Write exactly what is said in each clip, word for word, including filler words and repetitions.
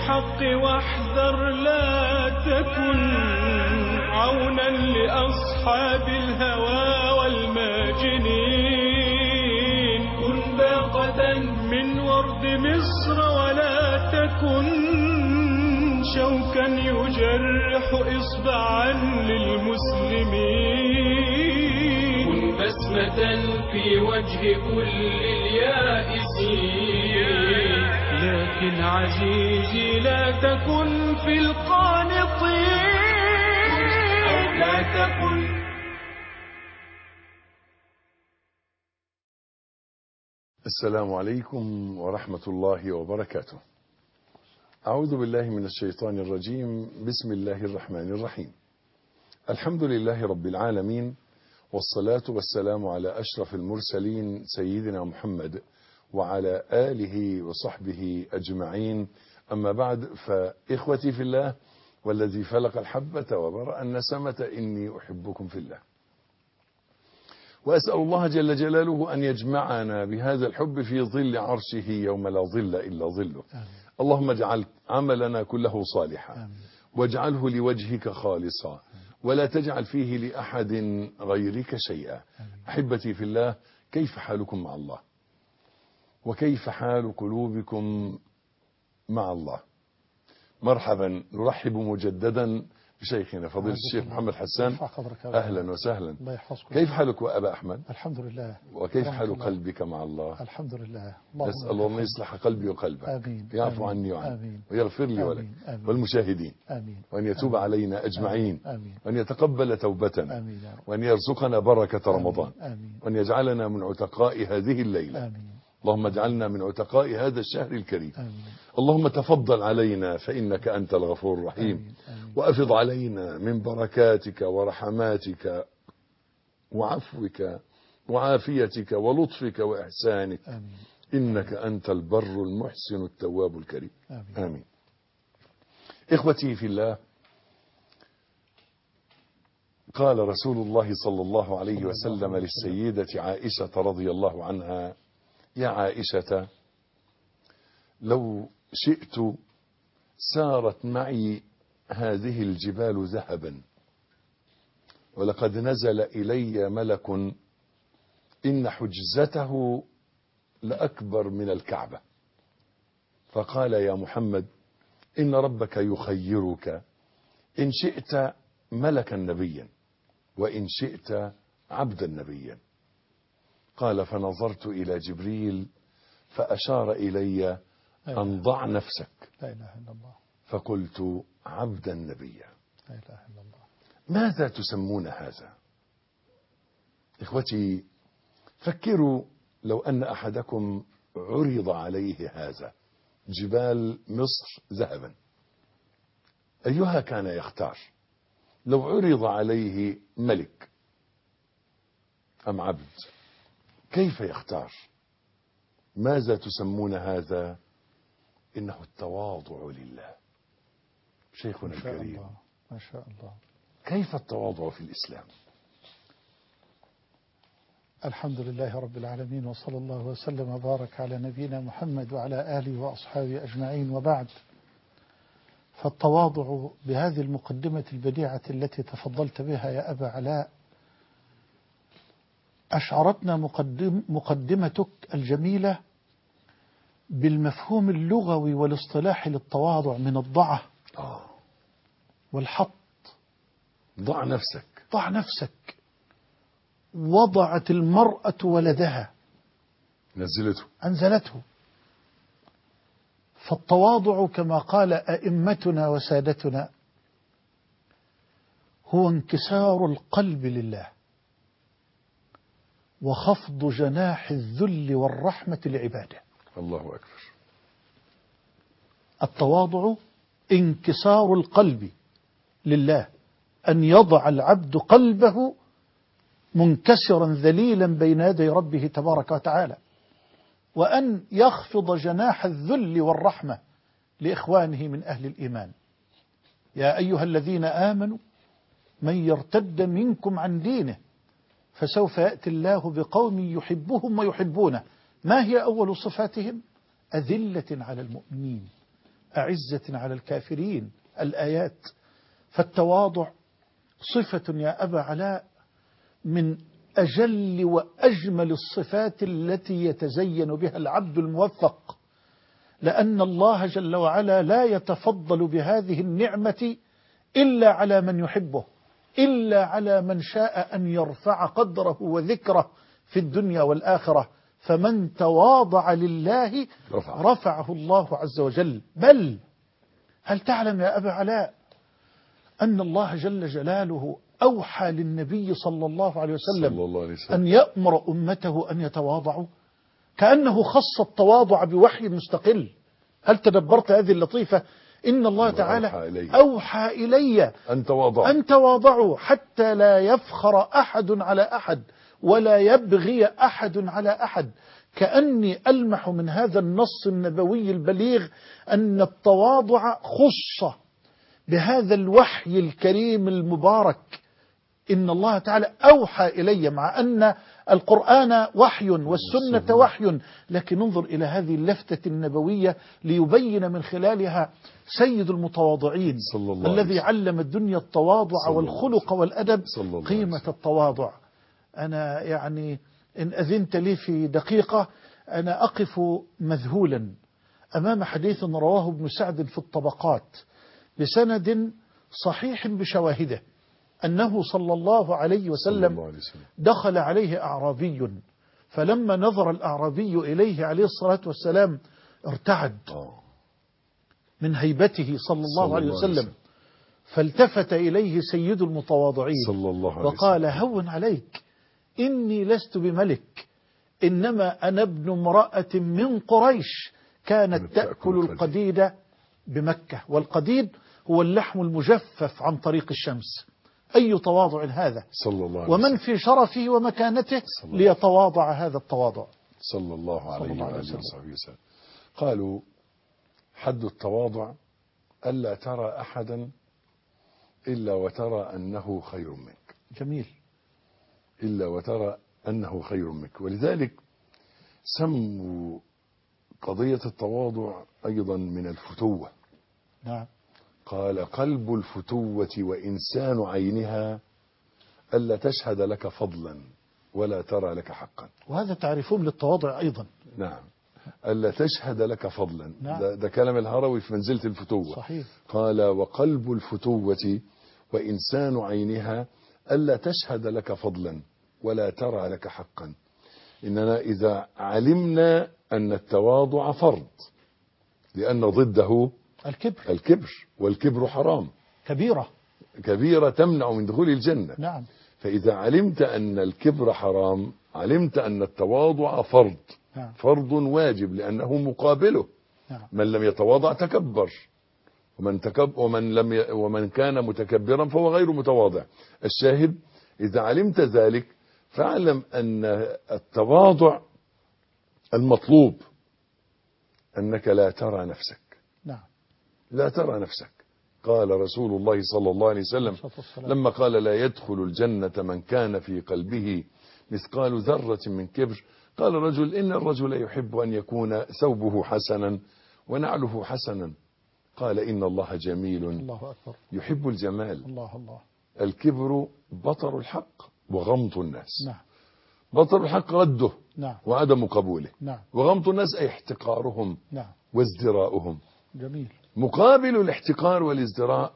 الحق واحذر لا تكن عونا لأصحاب الهوى والماجنين. كن باقة من ورد مصر ولا تكن شوكا يجرح إصبعا للمسلمين. كن بسمة في وجه كل اليائسين، لكن عزيزي لا تكن في القانطين، أو لا تكن. السلام عليكم ورحمة الله وبركاته. أعوذ بالله من الشيطان الرجيم. بسم الله الرحمن الرحيم. الحمد لله رب العالمين، والصلاة والسلام على أشرف المرسلين سيدنا محمد وعلى آله وصحبه أجمعين. أما بعد، فإخوتي في الله والذي فلق الحبة وبرأ النسمة إني أحبكم في الله، وأسأل الله جل جلاله أن يجمعنا بهذا الحب في ظل عرشه يوم لا ظل إلا ظله. آمين. اللهم اجعل عملنا كله صالحا، آمين. واجعله لوجهك خالصا، آمين. ولا تجعل فيه لأحد غيرك شيئا. آمين. أحبتي في الله، كيف حالكم مع الله؟ وكيف حال قلوبكم مع الله؟ مرحبا، نرحب مجددا بشيخنا فضيلة الشيخ محمد حسان. أهلا وسهلا. كيف حالك أبا أحمد؟ الحمد لله. وكيف حال قلبك مع الله؟ الحمد لله. نسأل الله أن يصلح قلبي وقلبك، آمين. يعفو آمين. عني وعنك، آمين. ويغفر لي ولك والمشاهدين، آمين. وأن يتوب آمين. علينا أجمعين، آمين. وأن يتقبل توبتنا، آمين. وأن يرزقنا بركة رمضان، آمين. وأن يجعلنا من عتقاء هذه الليلة. آمين. اللهم اجعلنا من عتقاء هذا الشهر الكريم. آمين. اللهم تفضل علينا فإنك أنت الغفور الرحيم. آمين. آمين. وأفض علينا من بركاتك ورحماتك وعفوك وعافيتك ولطفك وإحسانك. آمين. إنك أنت البر المحسن التواب الكريم. آمين. آمين. إخوتي في الله، قال رسول الله صلى الله عليه وسلم للسيدة عائشة رضي الله عنها: يا عائشة، لو شئت سارت معي هذه الجبال ذهبا، ولقد نزل إلي ملك إن حجزته لأكبر من الكعبة، فقال: يا محمد، إن ربك يخيرك إن شئت ملكا نبيا، وإن شئت عبدا نبيا. قال: فنظرت إلى جبريل فأشار إلي أن ضع نفسك. لا إله إلا الله. فقلت: عبدا نبيا. لا إله إلا الله. ماذا تسمون هذا؟ إخوتي، فكروا لو أن أحدكم عرض عليه هذا، جبال مصر ذهبا، أيها كان يختار؟ لو عرض عليه ملك أم عبد، كيف يختار؟ ماذا تسمون هذا؟ إنه التواضع لله. شيخنا الكريم، ما شاء الله. كيف التواضع في الإسلام؟ الحمد لله رب العالمين، وصلى الله وسلم وبارك على نبينا محمد وعلى آله وأصحابه أجمعين، وبعد. فالتواضع بهذه المقدمة البديعة التي تفضلت بها يا أبا علاء أشعرتنا مقدم مقدمتك الجميلة بالمفهوم اللغوي والاصطلاحي للتواضع من الضعة آه. والحط. ضع نفسك. ضع نفسك. وضعت المرأة ولدها، نزلته، أنزلته. فالتواضع كما قال أئمتنا وسادتنا هو انكسار القلب لله، وخفض جناح الذل والرحمة لعباده. الله أكبر. التواضع انكسار القلب لله، أن يضع العبد قلبه منكسرا ذليلا بين يدي ربه تبارك وتعالى، وأن يخفض جناح الذل والرحمة لإخوانه من أهل الإيمان. يا أيها الذين آمنوا من يرتد منكم عن دينه فسوف يأتي الله بقوم يحبهم ويحبونه. ما هي أول صفاتهم؟ أذلة على المؤمنين أعزة على الكافرين، الآيات. فالتواضع صفة يا أبا علاء من أجل وأجمل الصفات التي يتزين بها العبد الموفق، لأن الله جل وعلا لا يتفضل بهذه النعمة إلا على من يحبه، إلا على من شاء أن يرفع قدره وذكره في الدنيا والآخرة. فمن تواضع لله رفع. رفعه الله عز وجل. بل هل تعلم يا أبا علاء أن الله جل جلاله أوحى للنبي صلى الله عليه وسلم صلى الله عليه وسلم أن يأمر أمته أن يتواضعوا، كأنه خص التواضع بوحي مستقل. هل تدبرت هذه اللطيفة؟ إن الله تعالى أوحى إلي, أوحى إلي أن تواضعوا أن تواضعوا حتى لا يفخر أحد على أحد ولا يبغي أحد على أحد. كأني ألمح من هذا النص النبوي البليغ أن التواضع خص بهذا الوحي الكريم المبارك. إن الله تعالى أوحى إلي، مع أن القرآن وحي والسنة وحي، لكن انظر إلى هذه اللفتة النبوية ليبين من خلالها سيد المتواضعين الذي علم الدنيا التواضع والخلق والأدب قيمة التواضع. أنا يعني إن أذنت لي في دقيقة أنا أقف مذهولا أمام حديث رواه ابن سعد في الطبقات بسند صحيح بشواهده، أنه صلى الله عليه وسلم دخل عليه أعرابي، فلما نظر الأعرابي إليه عليه الصلاة والسلام ارتعد من هيبته صلى الله عليه وسلم، فالتفت إليه سيد المتواضعين وقال: هون عليك، إني لست بملك، إنما أنا ابن امرأة من قريش كانت تأكل القديد بمكة، والقديد هو اللحم المجفف عن طريق الشمس. أي تواضع هذا، صلى الله عليه ومن في شرفه ومكانته ليتواضع هذا التواضع صلى الله عليه وآله وصحبه وسلم. قالوا حد التواضع ألا ترى أحدا إلا وترى أنه خير منك. جميل. إلا وترى أنه خير منك، ولذلك سموا قضية التواضع أيضا من الفتوة. نعم. قال: قلب الفتوة وإنسان عينها ألا تشهد لك فضلا ولا ترى لك حقا. وهذا تعريفهم للتواضع أيضا. نعم. ألا تشهد لك فضلا. نعم. ده, ده كلام الهروي في منزلة الفتوة. صحيح. قال: وقلب الفتوة وإنسان عينها ألا تشهد لك فضلا ولا ترى لك حقا. إننا إذا علمنا أن التواضع فرض، لأن ضده الكبر الكبر والكبر حرام، كبيرة كبيرة تمنع من دخول الجنة. نعم. فإذا علمت أن الكبر حرام علمت أن التواضع فرض. نعم. فرض واجب لأنه مقابله. نعم. من لم يتواضع تكبر، ومن, تكب ومن, لم ي... ومن كان متكبرا فهو غير متواضع. الشاهد إذا علمت ذلك فاعلم أن التواضع المطلوب أنك لا ترى نفسك. نعم. لا ترى نفسك. قال رسول الله صلى الله عليه وسلم لما قال: لا يدخل الجنة من كان في قلبه مثقال ذرة من كبر. قال رجل: إن الرجل يحب أن يكون ثوبه حسنا ونعله حسنا. قال: إن الله جميل الله أكبر. يحب الجمال. الله الله. الكبر بطر الحق وغمط الناس. نعم. بطر الحق رده. نعم. وعدم قبوله. نعم. وغمط الناس أي احتقارهم. نعم. وازدراؤهم. جميل. مقابل الاحتقار والازدراء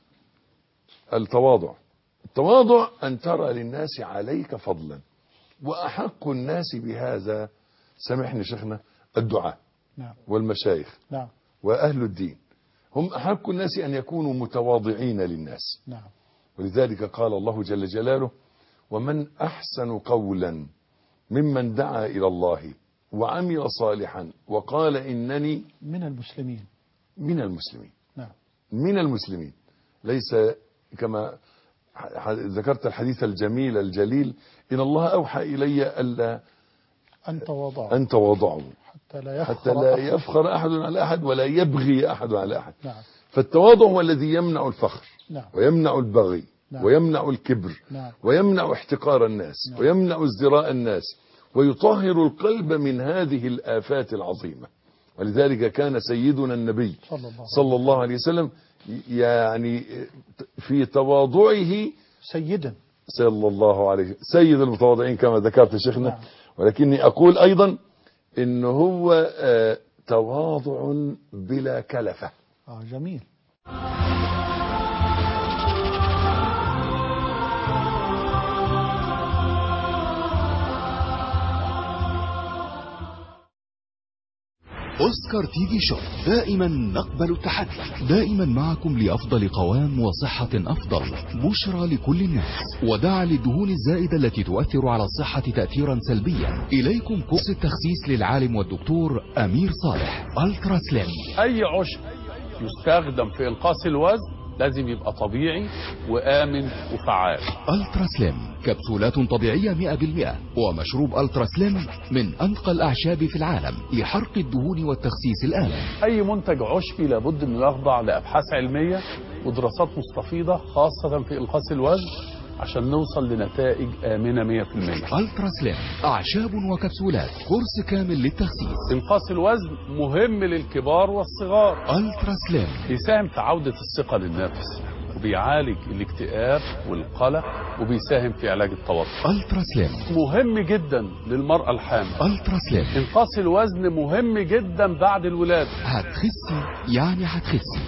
التواضع. التواضع أن ترى للناس عليك فضلا، وأحق الناس بهذا سامحني شيخنا الدعاء. نعم. والمشايخ. نعم. وأهل الدين هم أحق الناس أن يكونوا متواضعين للناس. نعم. ولذلك قال الله جل جلاله: ومن أحسن قولا ممن دعا إلى الله وعمل صالحا وقال إنني من المسلمين. من المسلمين. نعم. من المسلمين، ليس كما ذكرت الحديث الجميل الجليل: إن الله أوحى إلي ألا أن تواضعوا أن تواضعوا حتى لا يفخر, حتى لا أحد. يفخر أحد على أحد ولا يبغي أحد على أحد. نعم. فالتواضع هو الذي يمنع الفخر. نعم. ويمنع البغي. نعم. ويمنع الكبر. نعم. ويمنع احتقار الناس. نعم. ويمنع ازدراء الناس، ويطهر القلب من هذه الآفات العظيمة. ولذلك كان سيدنا النبي صلى الله, صلى الله عليه وسلم يعني في تواضعه سيدا صلى الله عليه سيد المتواضعين كما ذكرت شيخنا. نعم. ولكني أقول أيضا إن هو آه تواضع بلا كلفة. آه جميل. أوسكار تي في شوب دائما نقبل التحدي، دائما معكم لأفضل قوام وصحة أفضل. بشرى لكل الناس، وداعا للدهون الزائدة التي تؤثر على الصحة تأثيرا سلبيا. إليكم كورس التخسيس للعالم والدكتور أمير صالح ألترا سليم. أي عشب يستخدم في إنقاص الوزن لازم يبقى طبيعي وآمن وفعال. ألترا سليم كبسولات طبيعية مئة بالمئة، ومشروب ألترا سليم من أنقى الأعشاب في العالم لحرق الدهون والتخسيس الآمن. أي منتج عشبي لابد أنه يخضع لأبحاث علمية ودراسات مستفيضة خاصة في إنقاص الوزن عشان نوصل لنتائج آمنة مئة بالمئة. ألترا سليم أعشاب وكبسولات، كورس كامل للتخسيس. إنقاص الوزن مهم للكبار والصغار. ألترا سليم بيساهم في عودة الثقة للنفس، وبيعالج الاكتئاب والقلق، وبيساهم في علاج التوتر. ألترا سليم مهم جدا للمرأة الحامل. ألترا سليم إنقاص الوزن مهم جدا بعد الولادة. هتخسي يعني هتخسي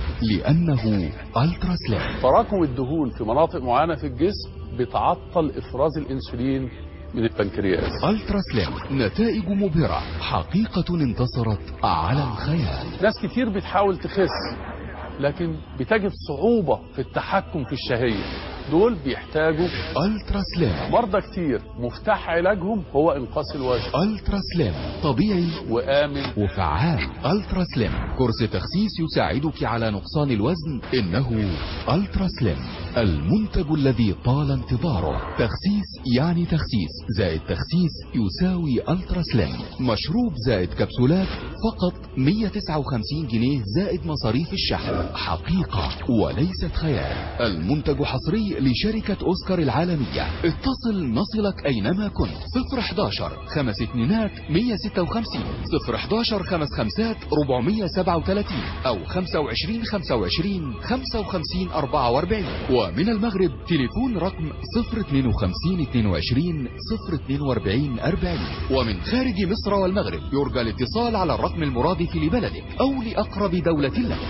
لأنه ألترا سليم. تراكم الدهون في مناطق معينة في الجسم بتعطل إفراز الأنسولين من البنكرياس. ألترا سليم نتائج مبهرة، حقيقة انتصرت على الخيال. ناس كتير بتحاول تخس لكن بتجد صعوبة في التحكم في الشهية، دول بيحتاجوا ألترا سليم. مرضى كتير مفتاح علاجهم هو إنقاص الوزن. ألترا سليم طبيعي وآمن وفعال. ألترا سليم كورس تخسيس يساعدك على نقصان الوزن. إنه ألترا سليم المنتج الذي طال انتظاره. تخسيس يعني تخسيس زائد تخسيس يساوي ألترا سليم. مشروب زائد كبسولات فقط مئة وتسعة وخمسين جنيه زائد مصاريف الشحن. حقيقة وليست خيال. المنتج حصري لشركة أوسكار العالمية. اتصل نصلك أينما كنت. صفر حداشر خمس اتنينات مئة ستة وخمسين، صفر حداشر خمس خمسات أربعمئة سبعة وثلاثين، أو خمسة وعشرين خمسة وعشرين خمسة وخمسين أربعة وأربعين. ومن المغرب تليفون رقم صفر اثنين وخمسين اثنين وعشرين صفر اثنين وأربعين أربعين. ومن خارج مصر والمغرب يرجى الاتصال على الرقم المرادف لبلدك أو لأقرب دولة لك.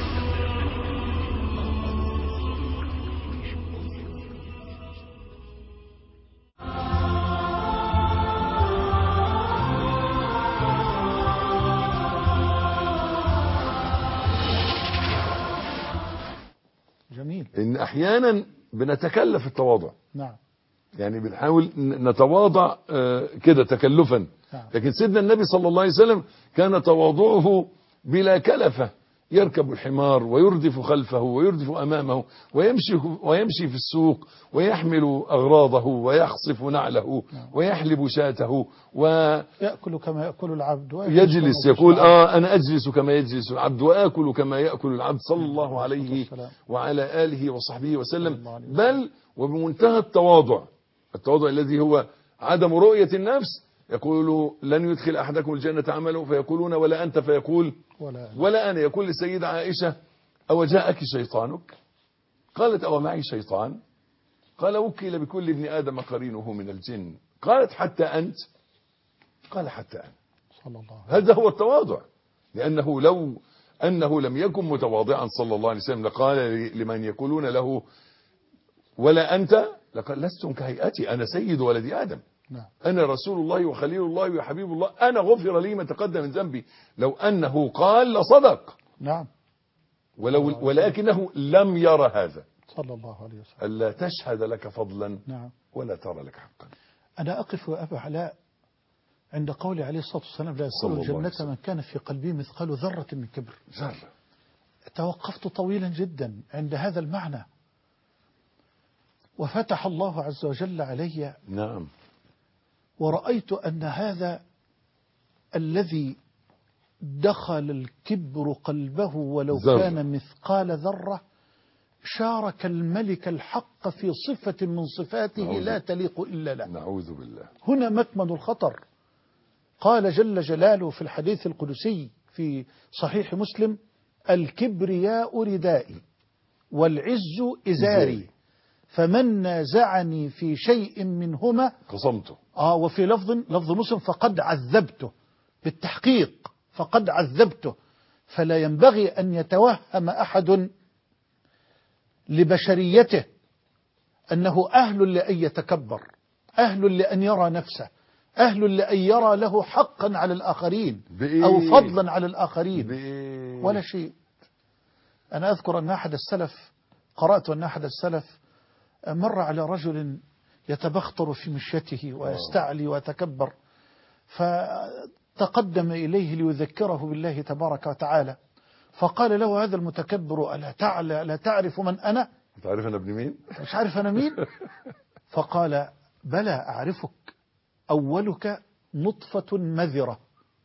جميل. إن أحيانا بنتكلف التواضع، نعم. يعني بنحاول نتواضع كده تكلفا. نعم. لكن سيدنا النبي صلى الله عليه وسلم كان تواضعه بلا كلفة، يركب الحمار ويردف خلفه ويردف أمامه ويمشي, ويمشي في السوق ويحمل أغراضه ويخصف نعله ويحلب شاته ويأكل كما يأكل العبد ويجلس يقول آه أنا أجلس كما يجلس العبد وآكل كما يأكل العبد صلى الله عليه وعلى آله وصحبه وسلم. بل وبمنتهى التواضع، التواضع الذي هو عدم رؤية النفس. يقول لن يدخل أحدكم الجنة عمله فيقولون ولا أنت، فيقول ولا, ولا أنا. يقول للسيدة عائشة أو جاءك شيطانك؟ قالت أو معي شيطان؟ قال وكل بكل ابن آدم قرينه من الجن. قالت حتى أنت؟ قال حتى أنا. صلى الله عليه. هذا هو التواضع، لأنه لو أنه لم يكن متواضعا صلى الله عليه وسلم لقال لمن يقولون له ولا أنت لقال لستم كهيئتي، أنا سيد ولد آدم. نعم. أنا رسول الله وخليل الله وحبيب الله، أنا غفر لي ما تقدم من ذنبي. لو أنه قال لصدق. نعم. ولو ولكنه لم يرى هذا صلى الله عليه وسلم. ألا تشهد لك فضلا. نعم. ولا ترى لك حقا. أنا أقف أبا علاء عند قول عليه الصلاة والسلام لا يدخل الجنة من كان في قلبه مثقال ذرة من كبر. ذرة. توقفت طويلا جدا عند هذا المعنى، وفتح الله عز وجل علي. نعم. ورأيت أن هذا الذي دخل الكبر قلبه ولو ذرة. كان مثقال ذرة شارك الملك الحق في صفة من صفاته لا تليق إلا له. نعوذ بالله. هنا مكمن الخطر. قال جل جلاله في الحديث القدسي في صحيح مسلم: الكبرياء ردائي والعز إزاري، فمن نازعني في شيء منهما قصمته. آه وفي لفظ لفظ مسلم: فقد عذبته، بالتحقيق فقد عذبته. فلا ينبغي أن يتوهم أحد لبشريته أنه أهل لأن يتكبر، أهل لأن يرى نفسه، أهل لأن يرى له حقا على الآخرين بإيه؟ أو فضلا على الآخرين بإيه؟ ولا شيء. أنا أذكر أن أحد السلف، قرأت أن أحد السلف مر على رجل يتبختر في مشيته ويستعلي ويتكبر، فتقدم إليه ليذكره بالله تبارك وتعالى، فقال له هذا المتكبر: ألا تعلى لا تعرف من أنا؟ تعرف أنا ابن مين؟ مش عارف أنا مين؟ فقال: بلى أعرفك، أولك نطفة مذرة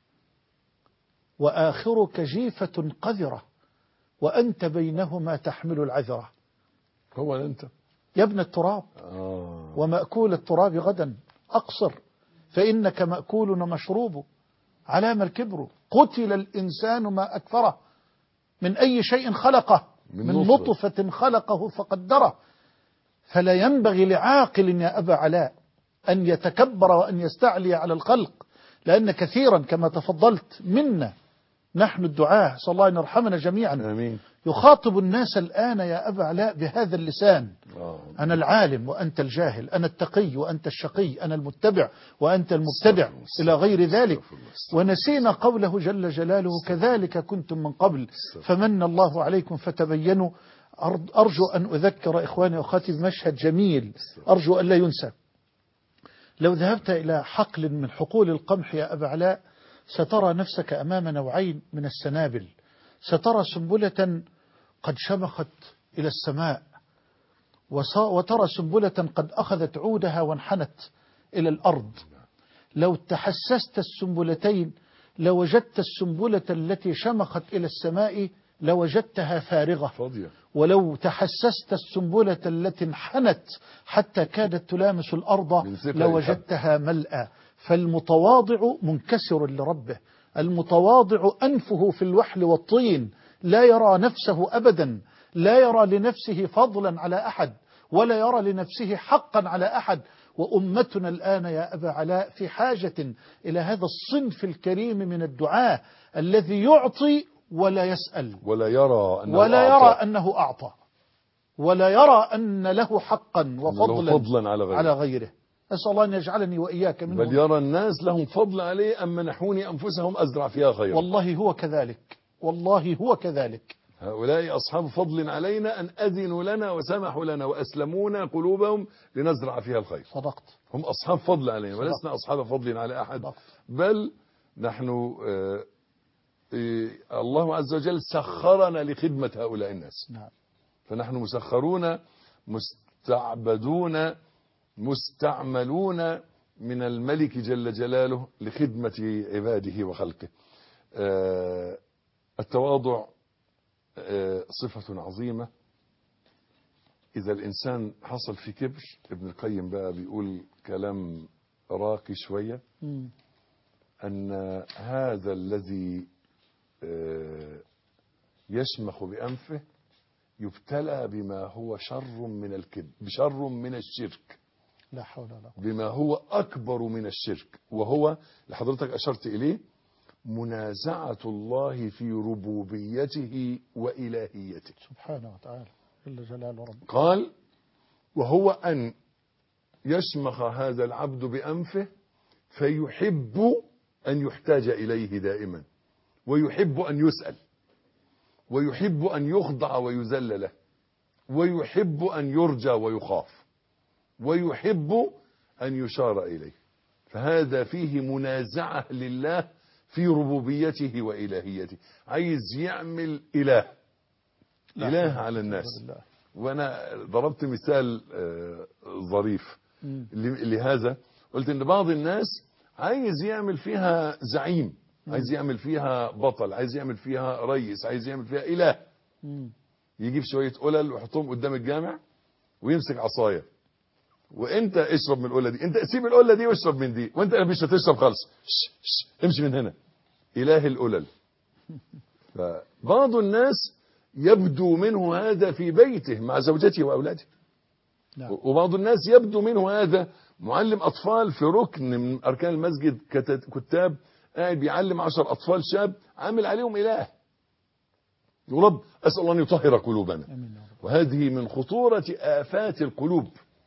وآخرك جيفة قذرة وأنت بينهما تحمل العذرة. هو أنت يا ابن التراب، آه. ومأكول التراب غدا أقصر، فإنك مأكول ومشروب، علام الكبر، قتل الإنسان ما أكفره، من أي شيء خلقه، من من نطفة. نطفة خلقه فقدره. فلا ينبغي لعاقل يا أبا علاء أن يتكبر وأن يستعلي على الخلق، لأن كثيرا كما تفضلت منا نحن الدعاة، صلى الله أن يرحمنا جميعا، آمين. يخاطب الناس الآن يا أبا علاء بهذا اللسان: آه. أنا العالم وأنت الجاهل، أنا التقي وأنت الشقي، أنا المتبع وأنت المبتدع، إلى غير ذلك. ونسينا قوله جل جلاله: كذلك كنتم من قبل فمن الله عليكم فتبينوا. أرجو أن أذكر إخواني وأخواتي بمشهد جميل أرجو أن لا ينسى. لو ذهبت إلى حقل من حقول القمح يا أبا علاء سترى نفسك أمام نوعين من السنابل، سترى سنبلة قد شمخت إلى السماء، وترى سنبلة قد أخذت عودها وانحنت إلى الأرض. لو تحسست السنبلتين لوجدت السنبلة التي شمخت إلى السماء لوجدتها فارغة، فاضية. ولو تحسست السنبلة التي انحنت حتى كادت تلامس الأرض لوجدتها ملأى. فالمتواضع منكسر لربه، المتواضع أنفه في الوحل والطين، لا يرى نفسه أبدا، لا يرى لنفسه فضلا على أحد ولا يرى لنفسه حقا على أحد. وأمتنا الآن يا أبا علاء في حاجة إلى هذا الصنف الكريم من الدعاة الذي يعطي ولا يسأل ولا يرى أنه ولا أعطى. يرى أنه أعطى ولا يرى أن له حقا وفضلا له فضلا على غيره. على غيره. أسأل الله أن يجعلني وإياك منهم. بل يرى الناس لهم فضل عليه أم منحوني أنفسهم أزرع فيها خيرا. والله هو كذلك، والله هو كذلك. هؤلاء أصحاب فضل علينا أن أذنوا لنا وسمحوا لنا وأسلمونا قلوبهم لنزرع فيها الخير. صدقت. هم أصحاب فضل علينا صدقت. ولسنا أصحاب فضل على أحد. صدقت. بل نحن آه آه الله عز وجل سخرنا لخدمة هؤلاء الناس. نعم. فنحن مسخرون مستعبدون مستعملون من الملك جل جلاله لخدمة عباده وخلقه. آه التواضع آه صفة عظيمة. إذا الإنسان حصل في كبر، ابن القيم بقى بيقول كلام راقي شوية، م. أن هذا الذي آه يشمخ بأنفه يبتلى بما هو شر من الكذب، بشر من الشرك، لا حول ولا قوة، بما هو أكبر من الشرك، وهو لحضرتك أشرت إليه منازعة الله في ربوبيته وإلهيته سبحانه وتعالى جل جلاله رب. قال: وهو أن يشمخ هذا العبد بأنفه فيحب أن يحتاج إليه دائما، ويحب أن يسأل، ويحب أن يخضع ويذل له، ويحب أن يرجى ويخاف، ويحب أن يشار إليه. فهذا فيه منازعة لله في ربوبيته وإلهيته. عايز يعمل إله إله على الناس. وأنا ضربت مثال ظريف لهذا، قلت إن بعض الناس عايز يعمل فيها زعيم، عايز يعمل فيها بطل، عايز يعمل فيها رئيس، عايز يعمل فيها إله. يجيب شوية قلل ويحطهم قدام الجامع ويمسك عصاية، وانت اشرب من القله دي، انت سيب القله دي واشرب من دي، وانت مش هتشرب خالص، امشي من هنا. اله القلل فبعض الناس يبدو منه هذا في بيته مع زوجته وأولاده، نعم. وبعض الناس يبدو منه هذا معلم أطفال في ركن من أركان المسجد، كتاب قاعد بيعلم عشر أطفال شاب عامل عليهم إله. ورب أسأل الله أن يطهر قلوبنا. وهذه من خطورة آفات القلوب.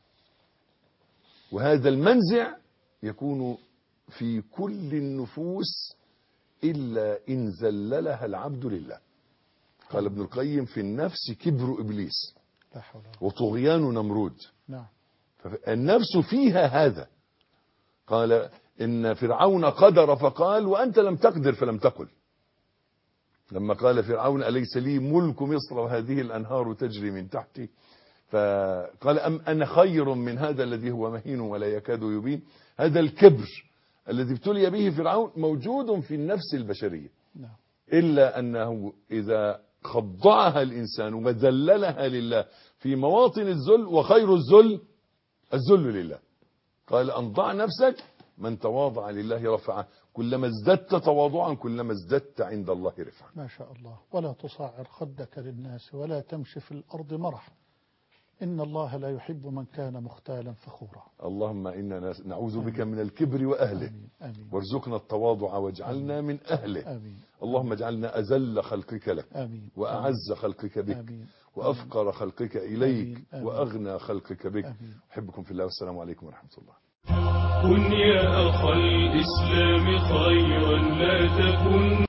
وهذا المنزع يكون في كل النفوس إلا إن ذللها العبد لله. قال ابن القيم: في النفس كبر إبليس لا حول ولا وطغيان نمرود. نعم. النفس فيها هذا. قال: إن فرعون قدر فقال وأنت لم تقدر فلم تقل. لما قال فرعون: أليس لي ملك مصر وهذه الأنهار تجري من تحتي، فقال: أم أنا خير من هذا الذي هو مهين ولا يكاد يبين. هذا الكبر الذي ابتلي به فرعون موجود في النفس البشرية، نعم. إلا أنه إذا خضعها الإنسان وذللها لله في مواطن الذل، وخير الذل الذل لله. قال: أنضع نفسك، من تواضع لله رفعه، كلما ازددت تواضعا كلما ازددت عند الله رفعه. ما شاء الله. ولا تصعر خدك للناس ولا تمشي في الأرض مرح، إن الله لا يحب من كان مختالا فخورا. اللهم إنا نعوذ بك من الكبر وأهله. آمين. آمين. وارزقنا التواضع واجعلنا من أهله. آمين. اللهم اجعلنا أذل خلقك لك، آمين. وأعز خلقك بك، آمين. وأفقر خلقك إليك، آمين. آمين. وأغنى خلقك بك. آمين. أحبكم في الله، والسلام عليكم ورحمة الله. كن يا أخ الإسلام خيرا لا تكن